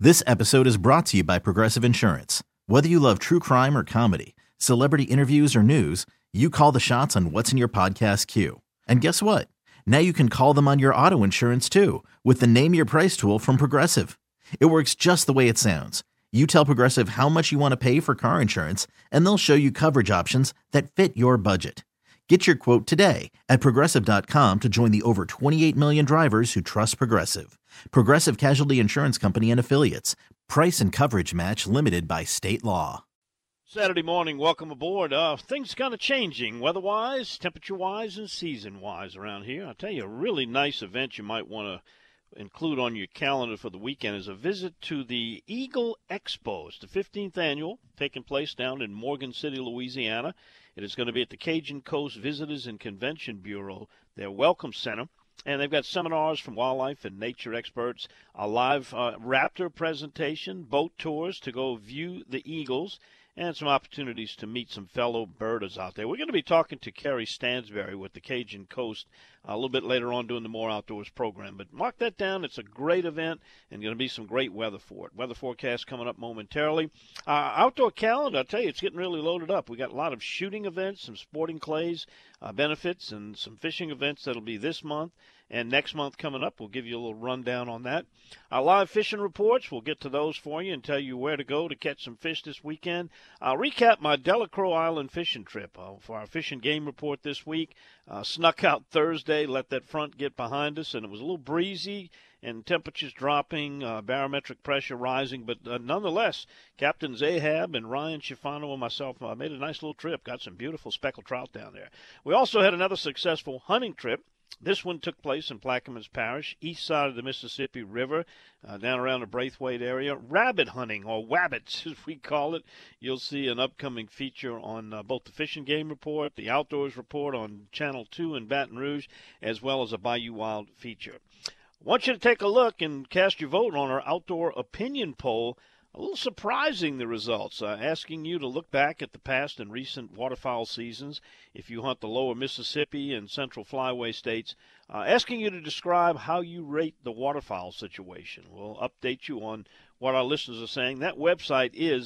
This episode is brought to you by Progressive Insurance. Whether you love true crime or comedy, celebrity interviews or news, you call the shots on what's in your podcast queue. And guess what? Now you can call them on your auto insurance too with the Name Your Price tool from Progressive. It works just the way it sounds. You tell Progressive how much you want to pay for car insurance, and they'll show you coverage options that fit your budget. Get your quote today at Progressive.com to join the over 28 million drivers who trust Progressive. Progressive Casualty Insurance Company and Affiliates. Price and coverage match limited by state law. Saturday morning, welcome aboard. Things kind of changing weather-wise, temperature-wise, and season-wise around here. I'll tell you, a really nice event you might want to include on your calendar for the weekend is a visit to the Eagle Expo. It's the 15th annual, taking place down in Morgan City, Louisiana. It is going to be at the Cajun Coast Visitors and Convention Bureau, their Welcome Center. And they've got seminars from wildlife and nature experts, a live raptor presentation, boat tours to go view the eagles, and some opportunities to meet some fellow birders out there. We're going to be talking to Kerry Stansberry with the Cajun Coast a little bit later on doing the More Outdoors program. But mark that down. It's a great event and going to be some great weather for it. Weather forecast coming up momentarily. Outdoor calendar, I'll tell you, it's getting really loaded up. We got a lot of shooting events, some sporting clays benefits, and some fishing events that'll be this month. And next month coming up, we'll give you a little rundown on that. Our live fishing reports, we'll get to those for you and tell you where to go to catch some fish this weekend. I'll recap my Delacroix Island fishing trip for our fishing game report this week. Snuck out Thursday, let that front get behind us, and it was a little breezy and temperatures dropping, barometric pressure rising. But nonetheless, Captains Ahab and Ryan Schifano and myself made a nice little trip, got some beautiful speckled trout down there. We also had another successful hunting trip. This one took place in Plaquemines Parish, east side of the Mississippi River, down around the Braithwaite area. Rabbit hunting, or wabbits as we call it. You'll see an upcoming feature on both the Fishing Game Report, the Outdoors Report on Channel 2 in Baton Rouge, as well as a Bayou Wild feature. I want you to take a look and cast your vote on our Outdoor Opinion Poll. A little surprising, the results, asking you to look back at the past and recent waterfowl seasons if you hunt the lower Mississippi and central flyway states, asking you to describe how you rate the waterfowl situation. We'll update you on what our listeners are saying. That website is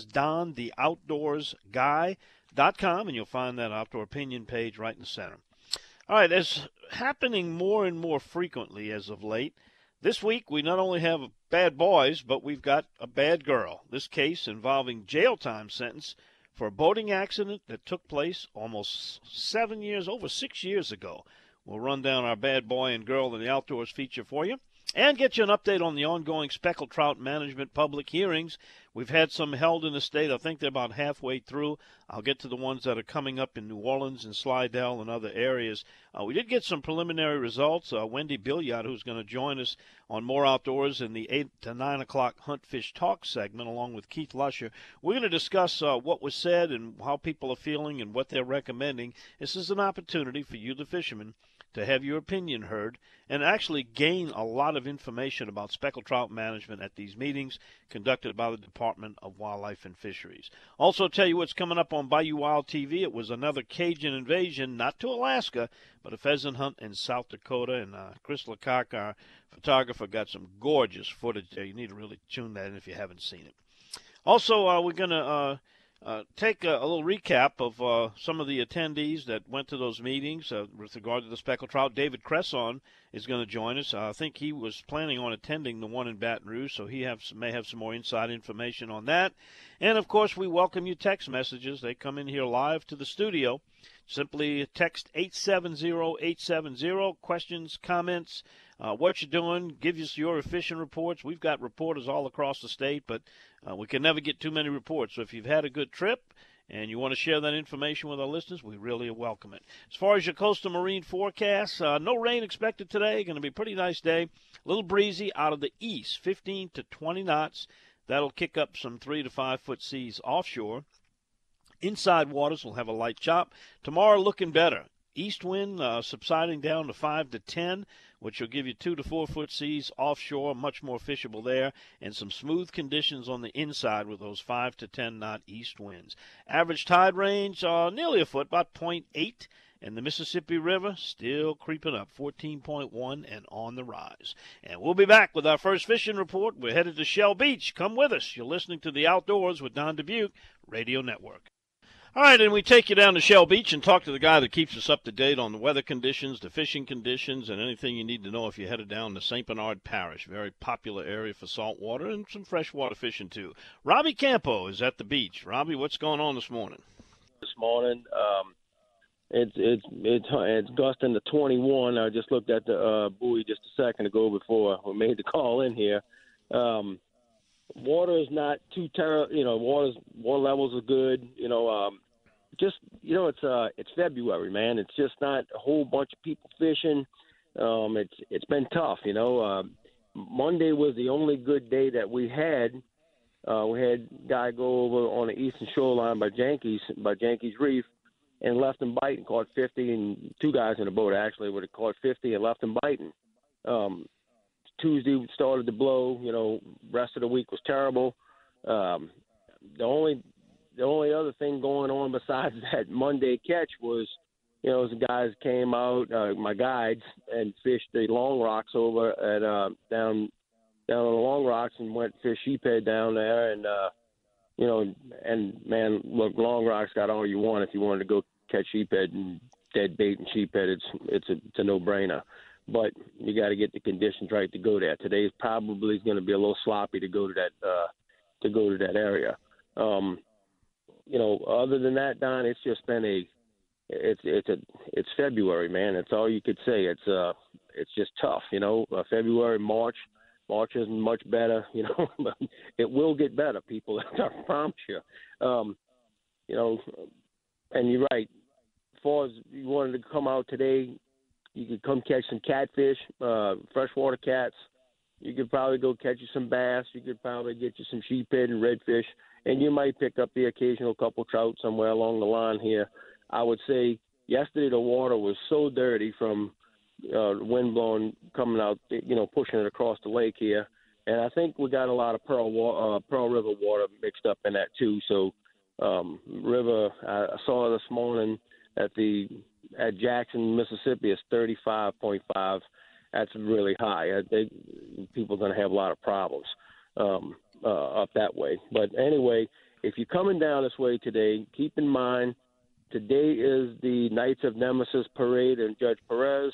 dontheoutdoorsguy.com, and you'll find that outdoor opinion page right in the center. All right, as happening more and more frequently as of late, this week, we not only have bad boys, but we've got a bad girl. This case involving jail time sentence for a boating accident that took place almost over 6 years ago. We'll run down our bad boy and girl in the Outdoors feature for you and get you an update on the ongoing speckled trout management public hearings. We've had some held in the state. I think they're about halfway through. I'll get to the ones that are coming up in New Orleans and Slidell and other areas. We did get some preliminary results. Wendy Billiard, who's going to join us on More Outdoors in the 8 to 9 o'clock Hunt Fish Talk segment, along with Keith Lusher. We're going to discuss what was said and how people are feeling and what they're recommending. This is an opportunity for you, the fishermen, to have your opinion heard and actually gain a lot of information about speckled trout management at these meetings conducted by the Department of Wildlife and Fisheries. Also tell you what's coming up on Bayou Wild TV. It was another Cajun invasion, not to Alaska, but a pheasant hunt in South Dakota. And Chris Lecoq, our photographer, got some gorgeous footage there. You need to really tune that in if you haven't seen it. Also, we're going to take a little recap of some of the attendees that went to those meetings with regard to the speckled trout. David Cresson is going to join us. I think he was planning on attending the one in Baton Rouge, so he may have some more inside information on that. And, of course, we welcome your text messages. They come in here live to the studio. Simply text 870-870, questions, comments, what you're doing, give us your fishing reports. We've got reporters all across the state, but we can never get too many reports. So if you've had a good trip and you want to share that information with our listeners, we really welcome it. As far as your coastal marine forecast, no rain expected today. Going to be a pretty nice day. A little breezy out of the east, 15 to 20 knots. That'll kick up some 3 to 5 foot seas offshore. Inside waters will have a light chop. Tomorrow looking better. East wind subsiding down to 5 to 10, which will give you 2 to 4 foot seas offshore, much more fishable there, and some smooth conditions on the inside with those 5 to 10 knot east winds. Average tide range nearly a foot, about 0.8, And the Mississippi River still creeping up, 14.1 and on the rise. And we'll be back with our first fishing report. We're headed to Shell Beach. Come with us. You're listening to The Outdoors with Don Dubuque Radio Network. All right, and we take you down to Shell Beach and talk to the guy that keeps us up to date on the weather conditions, the fishing conditions, and anything you need to know if you're headed down to St. Bernard Parish, very popular area for saltwater and some freshwater fishing too. Robbie Campo is at the beach. Robbie, what's going on this morning? This morning, it's gusting to 21. I just looked at the buoy just a second ago before we made the call in here. Water is not too terrible. Water levels are good. It's February, man. It's just not a whole bunch of people fishing. It's been tough. Monday was the only good day that we had. We had a guy go over on the eastern shoreline by Jankees Reef, and left him biting, caught 50, and two guys in the boat actually would have caught 50 and left him biting. Tuesday started to blow. Rest of the week was terrible. The only other thing going on besides that Monday catch was, some guys came out, my guides, and fished the Long Rocks over at down on the Long Rocks and went fish sheephead down there, and man, look, Long Rocks got all you want if you wanted to go catch sheephead and dead bait and sheephead. It's a no-brainer. But you got to get the conditions right to go there. Today's probably going to be a little sloppy to go to that area. Other than that, Don, it's just been it's February, man. That's all you could say. It's just tough, February, March isn't much better, but it will get better, people. I promise you. And you're right. As far as you wanted to come out today, you could come catch some catfish, freshwater cats. You could probably go catch you some bass. You could probably get you some sheephead and redfish, and you might pick up the occasional couple trout somewhere along the line here. I would say yesterday the water was so dirty from wind blowing, coming out, pushing it across the lake here, and I think we got a lot of Pearl River water mixed up in that too. So River, I saw this morning at Jackson, Mississippi, is 35.5. That's really high. People are going to have a lot of problems up that way. But anyway, if you're coming down this way today, keep in mind today is the Knights of Nemesis parade in Judge Perez.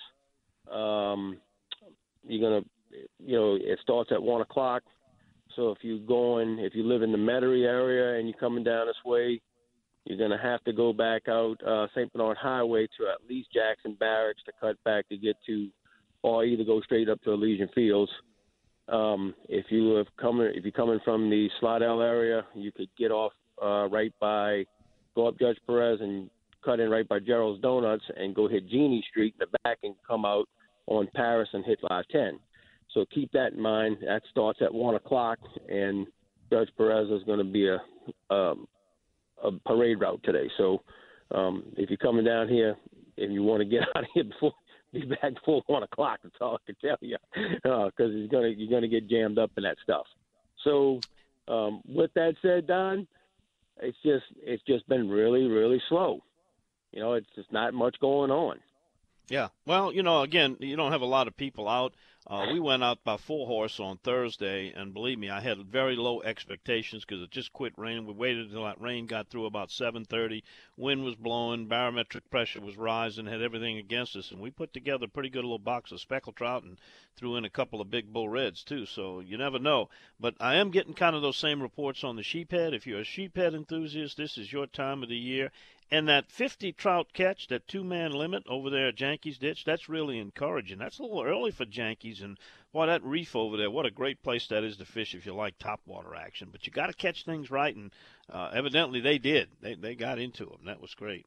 It starts at 1 o'clock. So if you live in the Metairie area and you're coming down this way, you're going to have to go back out St. Bernard Highway to at least Jackson Barracks to cut back to get to, or either go straight up to Elysian Fields. If you're coming from the Slidell area, you could get off go up Judge Perez and cut in right by Gerald's Donuts and go hit Genie Street in the back and come out on Paris and hit I-10. So keep that in mind. That starts at 1 o'clock, and Judge Perez is going to be a parade route today. So if you're coming down here and you want to get out of here be back before 1 o'clock, that's all I can tell you, because you're going to get jammed up in that stuff. So with that said, Don, it's just been really, really slow. It's just not much going on. Yeah. Well, again, you don't have a lot of people out. We went out by full horse on Thursday, and believe me, I had very low expectations because it just quit raining. We waited until that rain got through about 7:30. Wind was blowing, barometric pressure was rising, had everything against us, and we put together a pretty good little box of speckled trout and threw in a couple of big bull reds too. So you never know. But I am getting kind of those same reports on the sheephead. If you're a sheephead enthusiast, this is your time of the year. And that 50 trout catch, that two-man limit over there at Jankees Ditch, that's really encouraging. That's a little early for Jankees, and boy, that reef over there, what a great place that is to fish if you like topwater action. But you got to catch things right, and evidently they did. They got into them. That was great.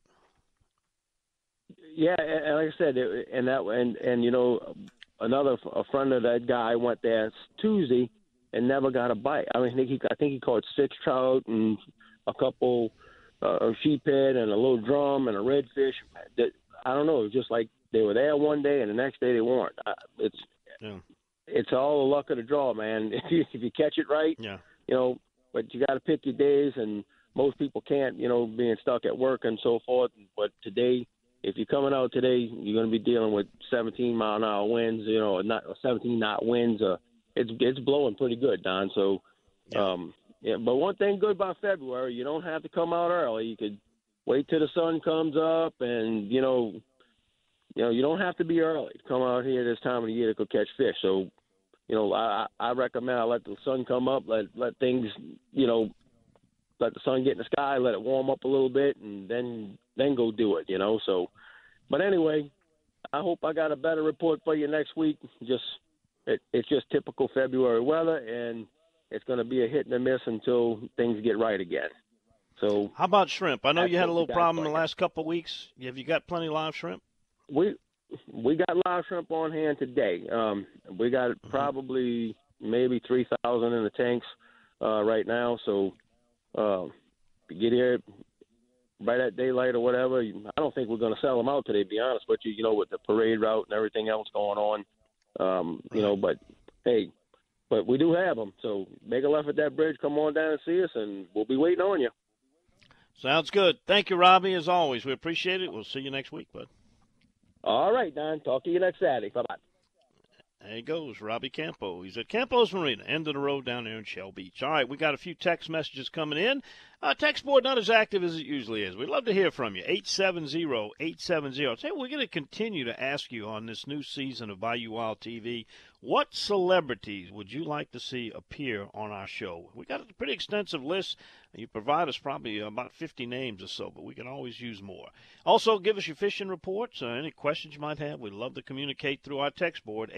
Yeah, and like I said, a friend of that guy went there Tuesday and never got a bite. I think he caught 6 trout and a couple sheephead and a little drum and a redfish. I don't know. It was just like they were there one day and the next day they weren't. It's all the luck of the draw, man. If you catch it right, yeah. But you got to pick your days, and most people can't, being stuck at work and so forth. But today, if you're coming out today, you're going to be dealing with 17-mile-an-hour winds, not 17-knot winds. It's blowing pretty good, Don. So, yeah. But one thing good about February, you don't have to come out early. You could wait till the sun comes up, and you don't have to be early to come out here this time of the year to go catch fish. So, I recommend I let the sun come up, let things, let the sun get in the sky, let it warm up a little bit, and then go do it. So, but anyway, I hope I got a better report for you next week. It's just typical February weather, and it's going to be a hit and a miss until things get right again. So, how about shrimp? I know you had a little problem the last couple of weeks. Have you got plenty of live shrimp? We got live shrimp on hand today. We got probably maybe 3,000 in the tanks right now. So, if you get here right at daylight or whatever, I don't think we're going to sell them out today, to be honest with you, with the parade route and everything else going on. But hey, but we do have them. So make a left at that bridge, come on down and see us, and we'll be waiting on you. Sounds good. Thank you, Robbie, as always. We appreciate it. We'll see you next week, bud. All right, Don. Talk to you next Saturday. Bye-bye. There he goes, Robbie Campo. He's at Campos Marina, end of the road down there in Shell Beach. All right, we got a few text messages coming in. Text board not as active as it usually is. We'd love to hear from you. 870-870. Say we're going to continue to ask you on this new season of Bayou Wild TV, what celebrities would you like to see appear on our show? We got a pretty extensive list. You provide us probably about 50 names or so, but we can always use more. Also, give us your fishing reports, any questions you might have. We'd love to communicate through our text board,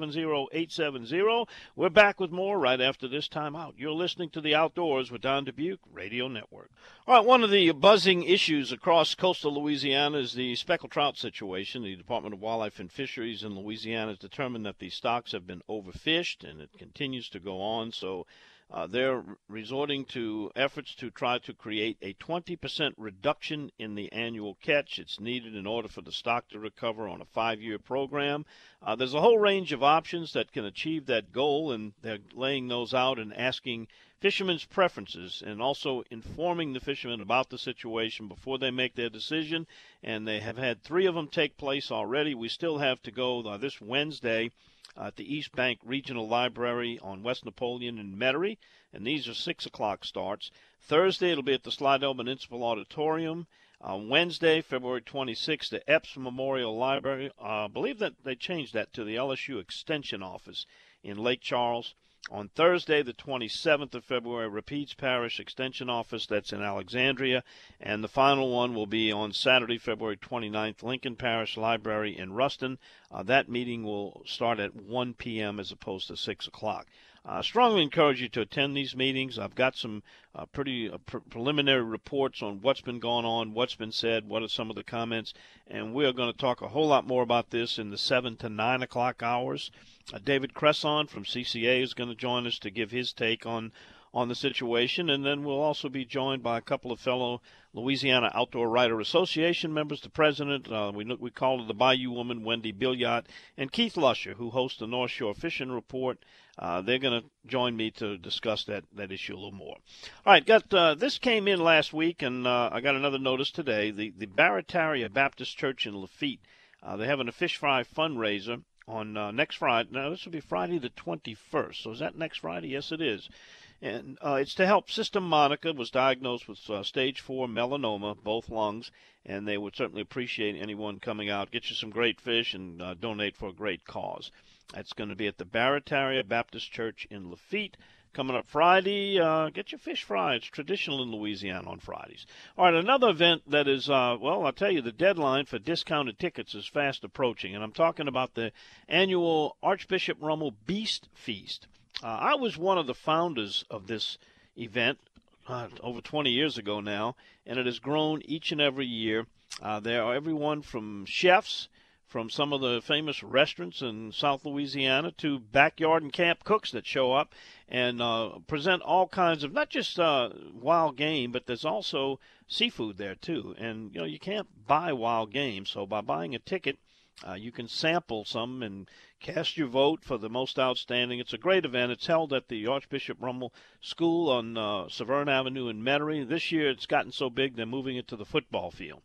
870-870. We're back with more right after this time out. You're listening to The Outdoors with Don Dubuque Radio Network. All right, one of the buzzing issues across coastal Louisiana is the speckled trout situation. The Department of Wildlife and Fisheries in Louisiana has determined that the stocks have been overfished, and it continues to go on. So they're resorting to efforts to try to create a 20% reduction in the annual catch. It's needed in order for the stock to recover on a 5-year program. There's a whole range of options that can achieve that goal, and they're laying those out and asking fishermen's preferences and also informing the fishermen about the situation before they make their decision. And they have had 3 of them take place already. We still have to go this Wednesday at the East Bank Regional Library on West Napoleon in Metairie, and these are 6 o'clock starts. Thursday, it'll be at the Slidell Municipal Auditorium. Wednesday, February 26th, the Epps Memorial Library. I believe that they changed that to the LSU Extension Office in Lake Charles. On Thursday, the 27th of February, Rapides Parish Extension Office, that's in Alexandria. And the final one will be on Saturday, February 29th, Lincoln Parish Library in Ruston. That meeting will start at 1 p.m. as opposed to 6 o'clock. I strongly encourage you to attend these meetings. I've got some pretty preliminary reports on what's been going on, what's been said, what are some of the comments, and we're going to talk a whole lot more about this in the 7 to 9 o'clock hours. David Cresson from CCA is going to join us to give his take on the situation, and then we'll also be joined by a couple of fellow Louisiana Outdoor Writer Association members, the president, we call her the Bayou Woman, Wendy Billiot, and Keith Lusher, who hosts the North Shore Fishing Report. They're going to join me to discuss that issue a little more. All right, this came in last week, and I got another notice today. The Barataria Baptist Church in Lafitte, they're having a fish fry fundraiser on next Friday. Now, this will be Friday the 21st. So is that next Friday? Yes, it is. And it's to help Sister Monica, was diagnosed with stage 4 melanoma, both lungs, and they would certainly appreciate anyone coming out, get you some great fish, and donate for a great cause. That's going to be at the Barataria Baptist Church in Lafitte. Coming up Friday, get your fish fried. It's traditional in Louisiana on Fridays. All right, another event that is, I'll tell you, the deadline for discounted tickets is fast approaching, and I'm talking about the annual Archbishop Rummel Beast Feast. I was one of the founders of this event over 20 years ago now, and it has grown each and every year. There are everyone from chefs from some of the famous restaurants in South Louisiana to backyard and camp cooks that show up and present all kinds of, not just wild game, but there's also seafood there too. And, you can't buy wild game, so by buying a ticket, you can sample some and cast your vote for the most outstanding. It's a great event. It's held at the Archbishop Rummel School on Severn Avenue in Metairie. This year it's gotten so big they're moving it to the football field.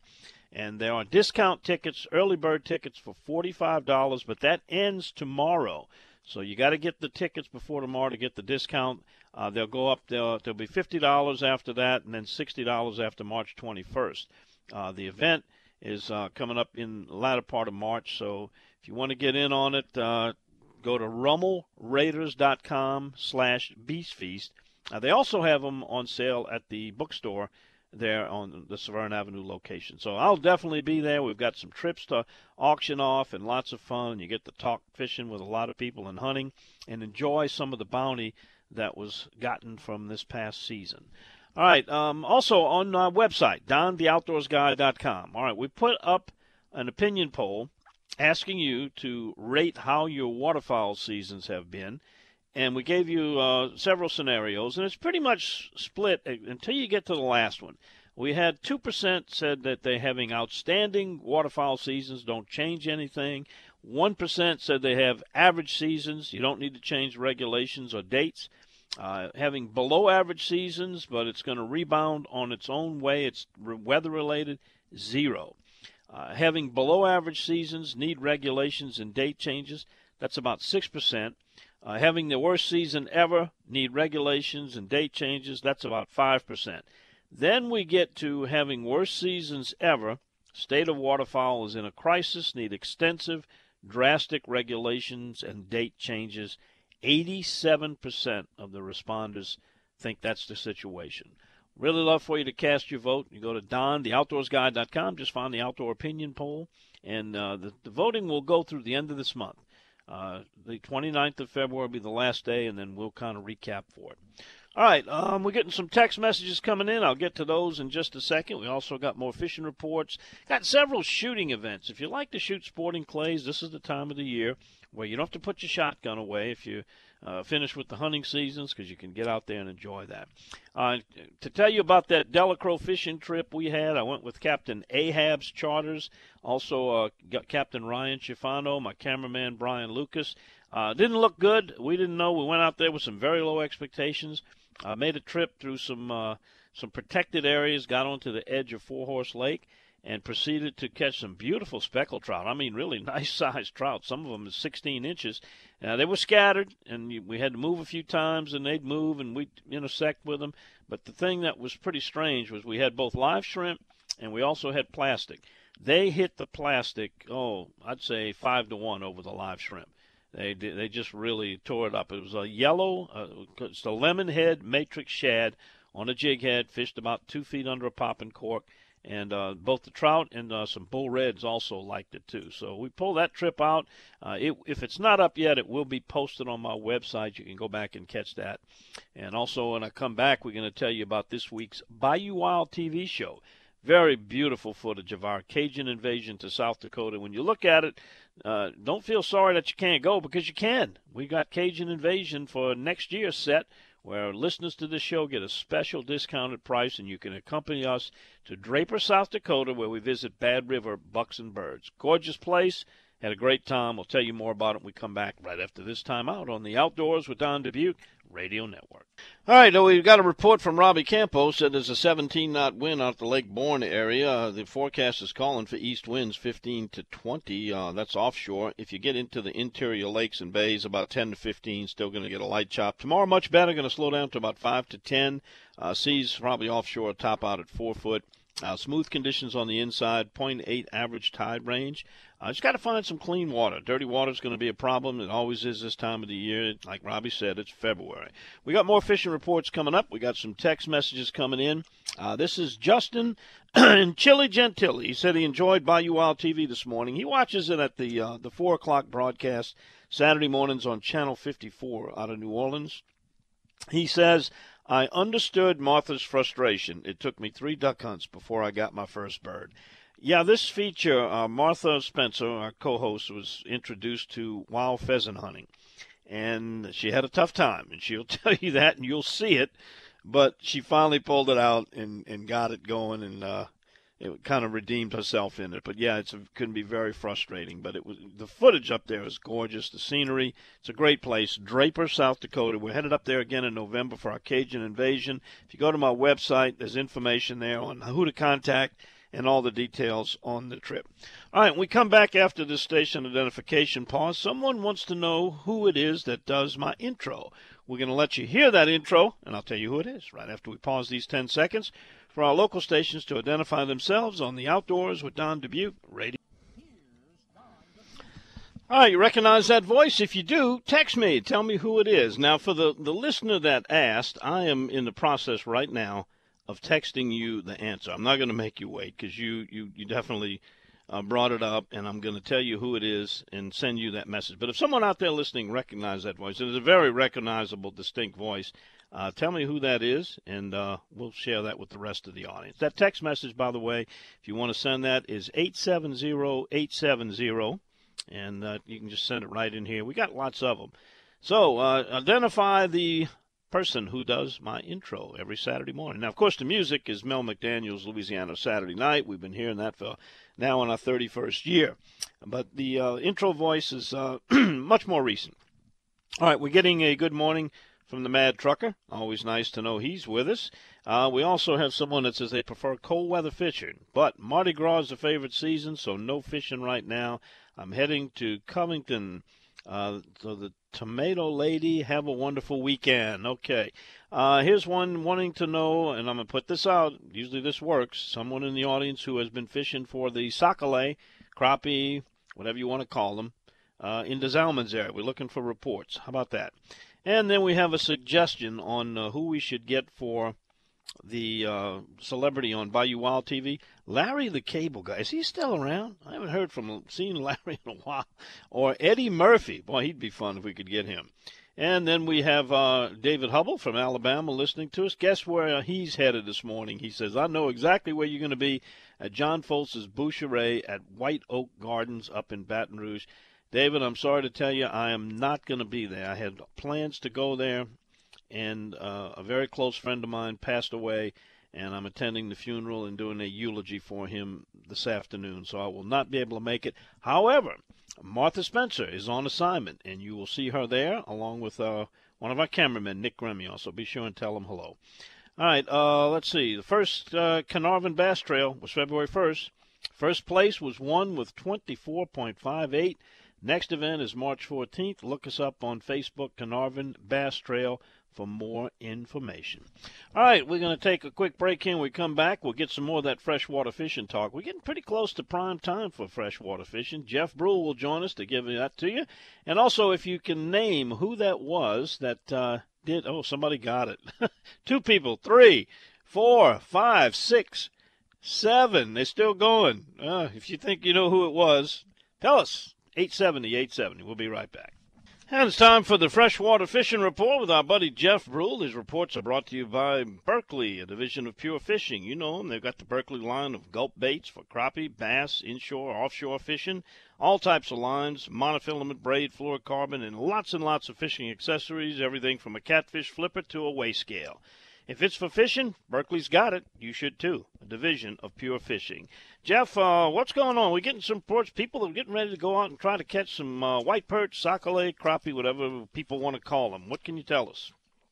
And there are discount tickets, early bird tickets for $45, but that ends tomorrow. So you got to get the tickets before tomorrow to get the discount. They'll go up. There'll be $50 after that, and then $60 after March 21st. The event is coming up in the latter part of March. So if you want to get in on it, go to RummelRaiders.com/BeastFeast. They also have them on sale at the bookstore there on the Severn Avenue location. So I'll definitely be there. We've got some trips to auction off and lots of fun. You get to talk fishing with a lot of people and hunting and enjoy some of the bounty that was gotten from this past season. All right, also on our website, DonTheOutdoorsGuy.com. All right, we put up an opinion poll asking you to rate how your waterfowl seasons have been. And we gave you several scenarios, and it's pretty much split until you get to the last one. We had 2% said that they're having outstanding waterfowl seasons, don't change anything. 1% said they have average seasons, you don't need to change regulations or dates. Having below average seasons, but it's going to rebound on its own way, it's weather-related, 0. Having below average seasons, need regulations and date changes, that's about 6%. Having the worst season ever, need regulations and date changes, that's about 5%. Then we get to having worst seasons ever. State of waterfowl is in a crisis, need extensive, drastic regulations and date changes. 87% of the responders think that's the situation. Really love for you to cast your vote. You go to DonTheOutdoorsGuy.com, just find the Outdoor Opinion Poll, and the voting will go through the end of this month. The 29th of February will be the last day, and then we'll kind of recap for it. All right, we're getting some text messages coming in. I'll get to those in just a second. We also got more fishing reports. Got several shooting events. If you like to shoot sporting clays, this is the time of the year where you don't have to put your shotgun away if you finish with the hunting seasons, because you can get out there and enjoy that. To tell you about that Delacroix fishing trip we had, I went with Captain Ahab's Charters, also got Captain Ryan Schifano, my cameraman Brian Lucas. Didn't look good. We didn't know. We went out there with some very low expectations. Made a trip through some protected areas, got onto the edge of Four Horse Lake, and proceeded to catch some beautiful speckled trout. I mean, really nice-sized trout. Some of them is 16 inches. They were scattered, and we had to move a few times, and they'd move, and we'd intersect with them. But the thing that was pretty strange was we had both live shrimp, and we also had plastic. They hit the plastic, I'd say 5-1 over the live shrimp. They just really tore it up. It was a yellow, it's a lemon head matrix shad on a jig head, fished about 2 feet under a popping cork. And both the trout and some bull reds also liked it too. So we pulled that trip out. If it's not up yet, it will be posted on my website. You can go back and catch that. And also when I come back, we're going to tell you about this week's Bayou Wild TV show. Very beautiful footage of our Cajun invasion to South Dakota. When you look at it, don't feel sorry that you can't go, because you can. We got Cajun invasion for next year's set, where listeners to this show get a special discounted price, and you can accompany us to Draper, South Dakota, where we visit Bad River Bucks and Birds. Gorgeous place. Had a great time. We'll tell you more about it when we come back right after this time out on the Outdoors with Don Dubuque Radio Network. All right, we've got a report from Robbie Campos. Said there's a 17-knot wind out the Lake Bourne area. The forecast is calling for east winds 15 to 20. That's offshore. If you get into the interior lakes and bays, about 10 to 15, still going to get a light chop. Tomorrow, much better, going to slow down to about 5 to 10. Seas probably offshore, top out at 4 foot. Smooth conditions on the inside, 0.8 average tide range. Just got to find some clean water. Dirty water is going to be a problem. It always is this time of the year. Like Robbie said, it's February. We got more fishing reports coming up. We got some text messages coming in. This is Justin in Chile Gentile. He said he enjoyed Bayou Wild TV this morning. He watches it at the 4 o'clock broadcast Saturday mornings on Channel 54 out of New Orleans. He says, I understood Martha's frustration. It took me 3 duck hunts before I got my first bird. Yeah, this feature, Martha Spencer, our co-host, was introduced to wild pheasant hunting. And she had a tough time, and she'll tell you that, and you'll see it. But she finally pulled it out and got it going, and it kind of redeemed herself in it. But, yeah, it can be very frustrating. But the footage up there is gorgeous, the scenery. It's a great place. Draper, South Dakota. We're headed up there again in November for our Cajun invasion. If you go to my website, there's information there on who to contact and all the details on the trip. All right, we come back after this station identification pause. Someone wants to know who it is that does my intro. We're going to let you hear that intro, and I'll tell you who it is right after we pause these 10 seconds for our local stations to identify themselves on the Outdoors with Don Dubuque Radio. All right, you recognize that voice? If you do, text me. Tell me who it is. Now, for the listener that asked, I am in the process right now of texting you the answer. I'm not going to make you wait because you definitely brought it up, and I'm going to tell you who it is and send you that message. But if someone out there listening recognizes that voice, it is a very recognizable, distinct voice, tell me who that is, and we'll share that with the rest of the audience. That text message, by the way, if you want to send that, is 870-870. And you can just send it right in here. We got lots of them. So identify the person who does my intro every Saturday morning. Now, of course, the music is Mel McDaniel's Louisiana Saturday Night. We've been hearing that for now in our 31st year. But the intro voice is much more recent. All right, we're getting a good morning from the Mad Trucker. Always nice to know he's with us. We also have someone that says they prefer cold weather fishing. But Mardi Gras is the favorite season, so no fishing right now. I'm heading to Covington. So the Tomato Lady, have a wonderful weekend. Okay. Here's one wanting to know, and I'm going to put this out. Usually this works. Someone in the audience who has been fishing for the sac-a-lait, crappie, whatever you want to call them, in the Zalman's area. We're looking for reports. How about that? And then we have a suggestion on who we should get for the celebrity on Bayou Wild TV. Larry the Cable Guy. Is he still around? I haven't seen Larry in a while. Or Eddie Murphy. Boy, he'd be fun if we could get him. And then we have David Hubble from Alabama listening to us. Guess where he's headed this morning? He says, I know exactly where you're going to be at John Foltz's Boucherie at White Oak Gardens up in Baton Rouge. David, I'm sorry to tell you, I am not going to be there. I had plans to go there, and a very close friend of mine passed away, and I'm attending the funeral and doing a eulogy for him this afternoon, so I will not be able to make it. However, Martha Spencer is on assignment, and you will see her there along with one of our cameramen, Nick Gremio, so be sure and tell him hello. All right, let's see. The first Carnarvon Bass Trail was February 1st. First place was won with 24.58. Next event is March 14th. Look us up on Facebook, Carnarvon Bass Trail, for more information. All right, we're going to take a quick break here. When we come back, we'll get some more of that freshwater fishing talk. We're getting pretty close to prime time for freshwater fishing. Jeff Brule will join us to give that to you. And also, if you can name who that was that did, oh, somebody got it. 2 people, 3, 4, 5, 6, 7. They're still going. If you think you know who it was, tell us. 870-870. We'll be right back. And it's time for the Freshwater Fishing Report with our buddy Jeff Brule. These reports are brought to you by Berkley, a division of Pure Fishing. You know them. They've got the Berkley line of gulp baits for crappie, bass, inshore, offshore fishing, all types of lines, monofilament, braid, fluorocarbon, and lots of fishing accessories, everything from a catfish flipper to a weigh scale. If it's for fishing, Berkley's got it. You should too. A division of Pure Fishing. Jeff, what's going on? We're getting some reports. People are getting ready to go out and try to catch some white perch, sac-a-lait, crappie, whatever people want to call them. What can you tell us?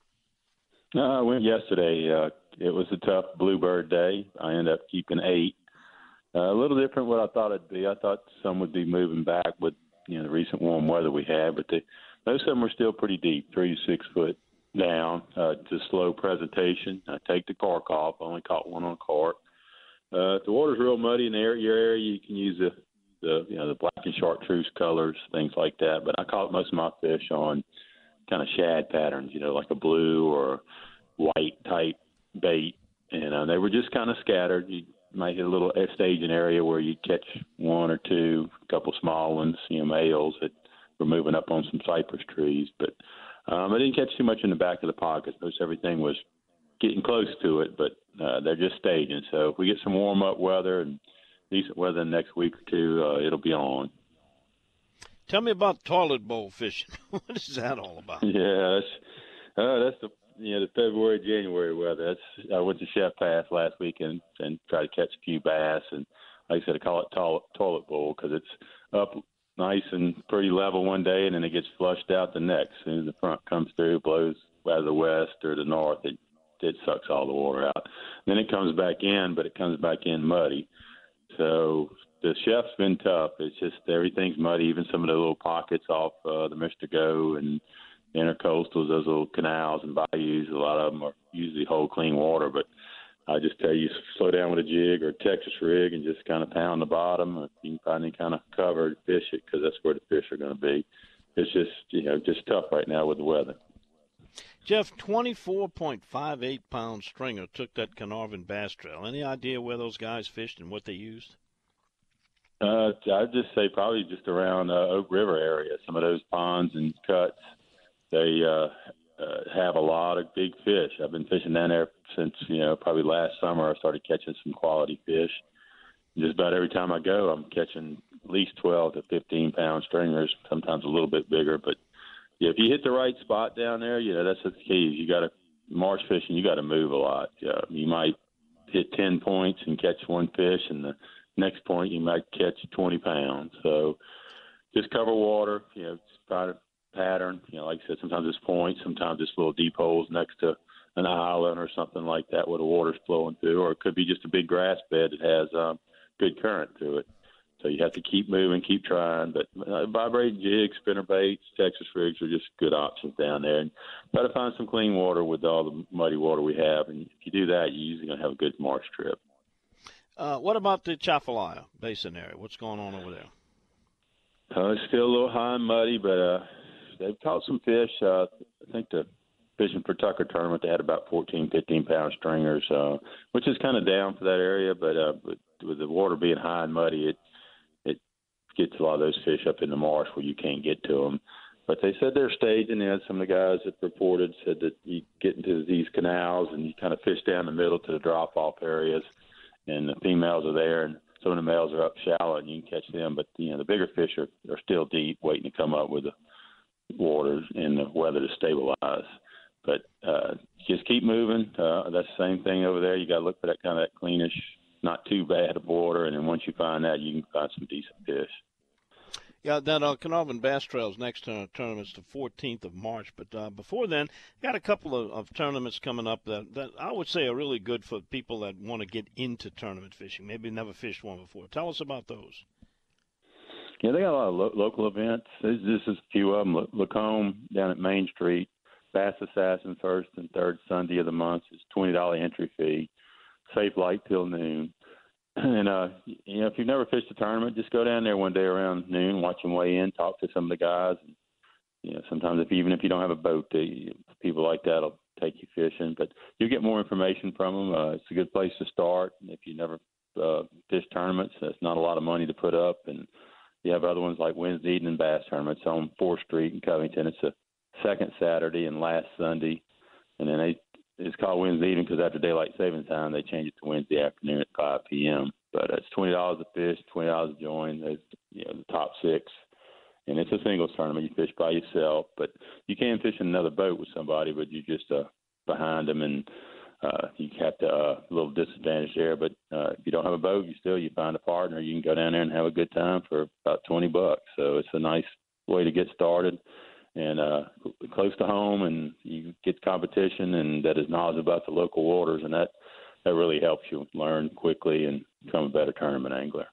I went yesterday. It was a tough bluebird day. I ended up keeping 8. A little different what I thought it'd be. I thought some would be moving back with the recent warm weather we had, but most of them were still pretty deep, 3 to 6 foot down. Just slow presentation. I take the cork off. I only caught one on cork. If the water's real muddy in your area, you can use the black and chartreuse colors, things like that. But I caught most of my fish on kind of shad patterns, like a blue or white type bait, and they were just kind of scattered. You might hit a little staging area where you catch 1 or 2, a couple small ones, males that were moving up on some cypress trees, but I didn't catch too much in the back of the pocket. Most everything was getting close to it, but they're just staging. So if we get some warm-up weather and decent weather the next week or 2, it'll be on. Tell me about toilet bowl fishing. What is that all about? Yeah, that's the February, January weather. I went to Chef Pass last weekend and tried to catch a few bass, and like I said, I call it toilet bowl because it's up nice and pretty level one day, and then it gets flushed out the next. As soon as the front comes through, blows out of the west or the north, it it sucks all the water out. Then it comes back in, but it comes back in muddy. So the chef's been tough. It's just everything's muddy, even some of the little pockets off the Mr. Go and intercoastals, those little canals and bayous. A lot of them are usually hold clean water, but I just tell you, slow down with a jig or a Texas rig and just kind of pound the bottom. If you can find any kind of cover to fish it, because that's where the fish are going to be. It's just, just tough right now with the weather. Jeff, 24.58-pound stringer took that Carnarvon Bass Trail. Any idea where those guys fished and what they used? I'd just say probably just around Oak River area. Some of those ponds and cuts, they have a lot of big fish. I've been fishing down there since, probably last summer. I started catching some quality fish. Just about every time I go, I'm catching at least 12 to 15-pound stringers, sometimes a little bit bigger. But, yeah, if you hit the right spot down there, that's the key. You got to marsh fishing, you got to move a lot. You might hit 10 points and catch one fish, and the next point you might catch 20 pounds. So just cover water, try to pattern. Like I said, sometimes it's points, sometimes it's little deep holes next to an island or something like that where the water's flowing through, or it could be just a big grass bed that has good current through it. So you have to keep moving, keep trying. But vibrating jigs, spinner baits, Texas rigs are just good options down there. And try to find some clean water with all the muddy water we have. And if you do that, you're usually going to have a good marsh trip. What about the Chafalaya Basin area? What's going on over there? It's still a little high and muddy, but they've caught some fish. I think the Fishing for Tucker tournament, they had about 14, 15-pound stringers, which is kind of down for that area. But with the water being high and muddy, it gets a lot of those fish up in the marsh where you can't get to them. But they said they're staging it. Some of the guys that reported said that you get into these canals and you kind of fish down the middle to the drop-off areas, and the females are there, and some of the males are up shallow, and you can catch them. But, the bigger fish are still deep, waiting to come up with the water and the weather to stabilize. But just keep moving. That's the same thing over there. You got to look for that kind of cleanish, not too bad of water, and then once you find that, you can find some decent fish. Yeah, that Carnarvon Bass Trail's next tournament's the 14th of March. But before then, got a couple of tournaments coming up that I would say are really good for people that want to get into tournament fishing. Maybe never fished one before. Tell us about those. Yeah, they got a lot of local events. This is a few of them. Lacombe down at Main Street, Bass Assassin first and third Sunday of the month is $20 entry fee. Safe light till noon. And, if you've never fished a tournament, just go down there one day around noon, watch them weigh in, talk to some of the guys. And, sometimes even if you don't have a boat, people like that will take you fishing. But you'll get more information from them. It's a good place to start. If you never fished tournaments, that's not a lot of money to put up. And you have other ones like Wednesday evening bass tournaments on 4th Street in Covington. It's a second Saturday and last Sunday. And then it's called Wednesday evening because after daylight savings time, they change it to Wednesday afternoon at 5 p.m. But it's $20 a fish, $20 a join. There's, the top 6. And it's a singles tournament. You fish by yourself. But you can fish in another boat with somebody, but you're just behind them. And you have to a little disadvantage there. But if you don't have a boat, you find a partner. You can go down there and have a good time for about $20. So it's a nice way to get started. And close to home, and you get competition, and that is knowledge about the local waters, and that really helps you learn quickly and become a better tournament angler.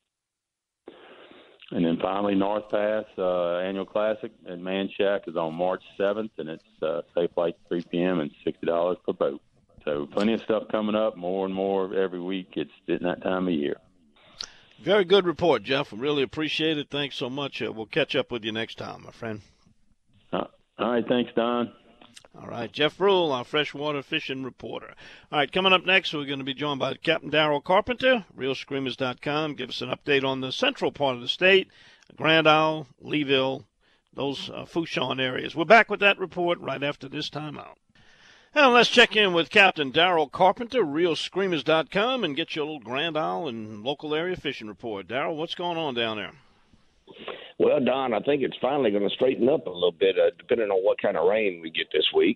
And then finally, North Pass Annual Classic at Man Shack is on March 7th, and it's safe flight 3 p.m. and $60 per boat. So plenty of stuff coming up, more and more every week. It's in that time of year. Very good report, Jeff. We really appreciate it. Thanks so much. We'll catch up with you next time, my friend. All right, thanks, Don. All right, Jeff Rule, our freshwater fishing reporter. All right, coming up next, we're going to be joined by Captain Darrell Carpenter, ReelScreamers.com. Give us an update on the central part of the state, Grand Isle, Leeville, those Fourchon areas. We're back with that report right after this timeout. And let's check in with Captain Darrell Carpenter, ReelScreamers.com, and get your little Grand Isle and local area fishing report. Darrell, what's going on down there? Well, Don, I think it's finally going to straighten up a little bit, depending on what kind of rain we get this week.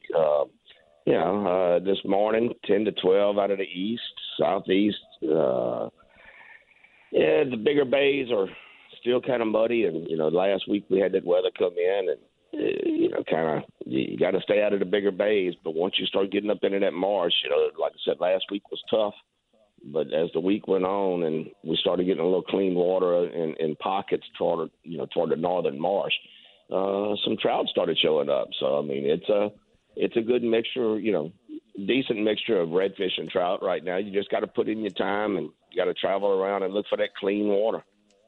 This morning, 10 to 12 out of the east, southeast. The bigger bays are still kind of muddy. And, last week we had that weather come in. And, you got to stay out of the bigger bays. But once you start getting up into that marsh, like I said, last week was tough. But as the week went on and we started getting a little clean water in pockets toward the northern marsh, some trout started showing up. So, I mean, it's a good mixture, decent mixture of redfish and trout right now. You just got to put in your time and you got to travel around and look for that clean water.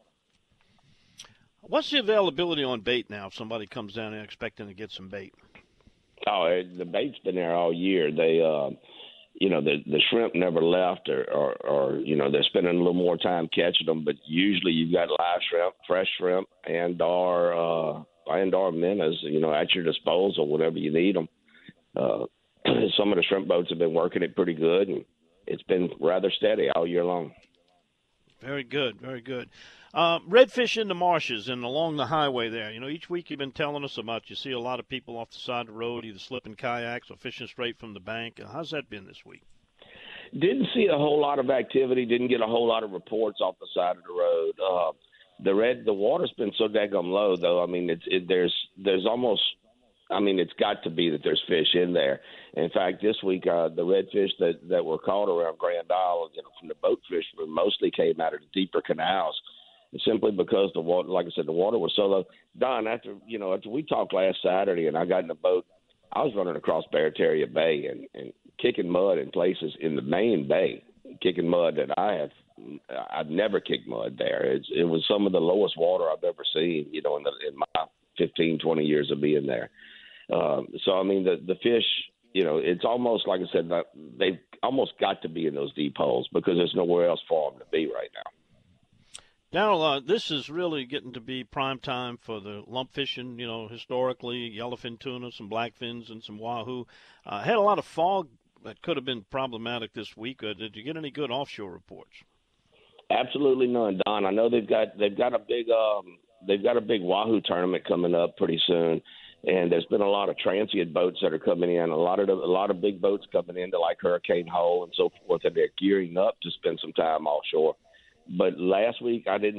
What's the availability on bait now if somebody comes down there expecting to get some bait? Oh, the bait's been there all year. They, the shrimp never left or they're spending a little more time catching them, but usually you've got live shrimp, fresh shrimp, and our minnows, at your disposal whenever you need them. Some of the shrimp boats have been working it pretty good, and it's been rather steady all year long. Very good, very good. Redfish in the marshes and along the highway there. Each week you've been telling us about you see a lot of people off the side of the road either slipping kayaks or fishing straight from the bank. How's that been this week? Didn't see a whole lot of activity. Didn't get a whole lot of reports off the side of the road. The water's been so daggum low, though. I mean, there's almost. I mean, it's got to be that there's fish in there. In fact, this week, the redfish that were caught around Grand Isle, from the boat fishermen, mostly came out of the deeper canals, simply because the water, like I said, the water was so low. Don, after we talked last Saturday and I got in the boat, I was running across Barataria Bay and kicking mud in places in the main bay, kicking mud that I've never kicked mud there. It was some of the lowest water I've ever seen, in my 15, 20 years of being there. So, I mean, the fish, it's almost, like I said, they've almost got to be in those deep holes because there's nowhere else for them to be right now. Darrell, this is really getting to be prime time for the lump fishing, historically, yellowfin tuna, some blackfins, and some wahoo. Had a lot of fog that could have been problematic this week. Did you get any good offshore reports? Absolutely none, Don. I know they've got a big wahoo tournament coming up pretty soon. And there's been a lot of transient boats that are coming in, a lot of big boats coming into like Hurricane Hole and so forth, and they're gearing up to spend some time offshore. But last week I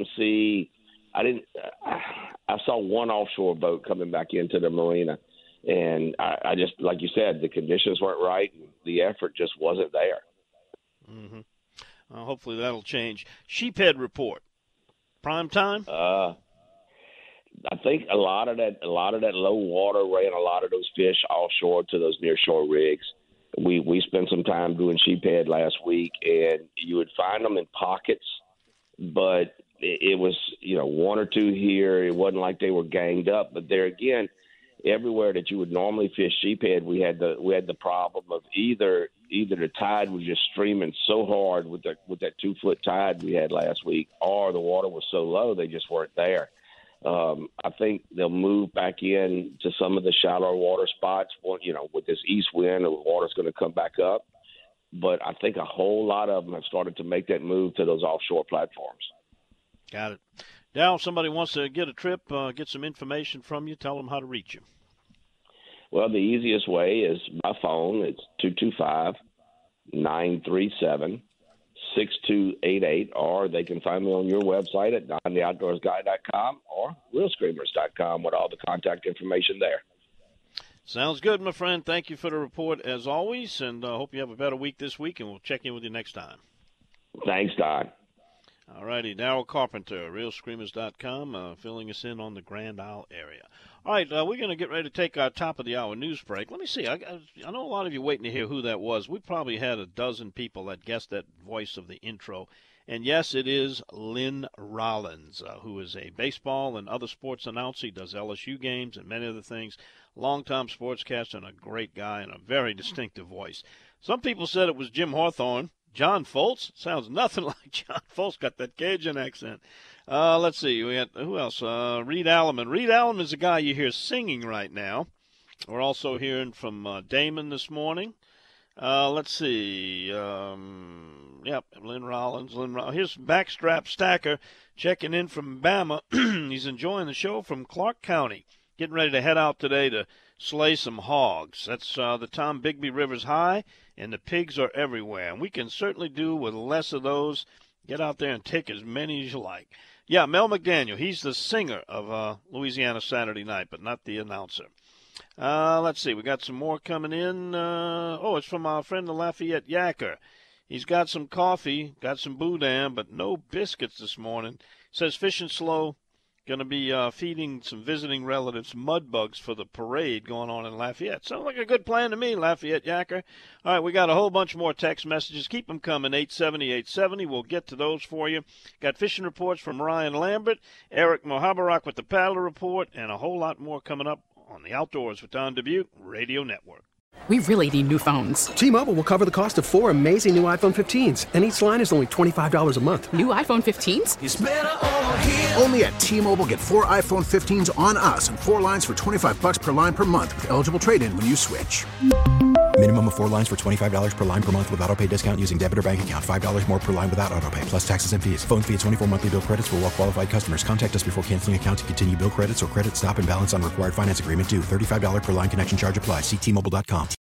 saw one offshore boat coming back into the marina, and I just, like you said, the conditions weren't right, and the effort just wasn't there. Mm-hmm. Hopefully that'll change. Sheephead report, prime time. I think a lot of that low water ran a lot of those fish offshore to those nearshore rigs. We spent some time doing sheephead last week, and you would find them in pockets, but it was one or two here. It wasn't like they were ganged up, but there again, everywhere that you would normally fish sheephead, we had the problem of either the tide was just streaming so hard with that 2-foot tide we had last week, or the water was so low they just weren't there. I think they'll move back in to some of the shallower water spots. With this east wind, the water's going to come back up. But I think a whole lot of them have started to make that move to those offshore platforms. Got it. Now, if somebody wants to get a trip, get some information from you, tell them how to reach you. Well, the easiest way is by phone. It's 225-937-6288, or they can find me on your website at dontheoutdoorsguy.com or realscreamers.com with all the contact information there. Sounds good, my friend. Thank you for the report as always, and I hope you have a better week this week, and we'll check in with you next time. Thanks, Don. All righty, Darrell Carpenter, realscreamers.com, filling us in on the Grand Isle area. All right, we're going to get ready to take our top-of-the-hour news break. Let me see. I know a lot of you waiting to hear who that was. We probably had a dozen people that guessed that voice of the intro. And, yes, it is Lynn Rollins, who is a baseball and other sports announcer. He does LSU games and many other things. Longtime sportscaster and a great guy and a very distinctive voice. Some people said it was Jim Hawthorne. John Foltz? Sounds nothing like John Foltz. Got that Cajun accent. Let's see. We got, who else? Reed Alleman. Reed Alleman is a guy you hear singing right now. We're also hearing from Damon this morning. Let's see. Lynn Rollins. Here's Backstrap Stacker checking in from Bama. He's enjoying the show from Clark County. Getting ready to head out today to slay some hogs. That's the Tom Bigby River's high, and the pigs are everywhere. And we can certainly do with less of those. Get out there and take as many as you like. Yeah, Mel McDaniel, he's the singer of Louisiana Saturday Night, but not the announcer. Let's see. We got some more coming in. It's from our friend the Lafayette Yacker. He's got some coffee, got some boudin, but no biscuits this morning. Says fishing slow. Going to be feeding some visiting relatives mud bugs for the parade going on in Lafayette. Sounds like a good plan to me, Lafayette Yacker. All right, we got a whole bunch more text messages. Keep them coming, 870-870. We'll get to those for you. Got fishing reports from Ryan Lambert, Eric Mohabarak with the paddler report, and a whole lot more coming up on the Outdoors with Don Dubuque Radio Network. We really need new phones. T-Mobile will cover the cost of 4 amazing new iPhone 15s, and each line is only $25 a month. New iPhone 15s? It's better over here. Only at T-Mobile, get 4 iPhone 15s on us and 4 lines for $25 per line per month with eligible trade-in when you switch. Minimum of 4 lines for $25 per line per month with autopay discount using debit or bank account. $5 more per line without autopay, plus taxes and fees. Phone fee at 24 monthly bill credits for well-qualified customers. Contact us before canceling account to continue bill credits or credit stop and balance on required finance agreement due. $35 per line connection charge applies. See T-Mobile.com.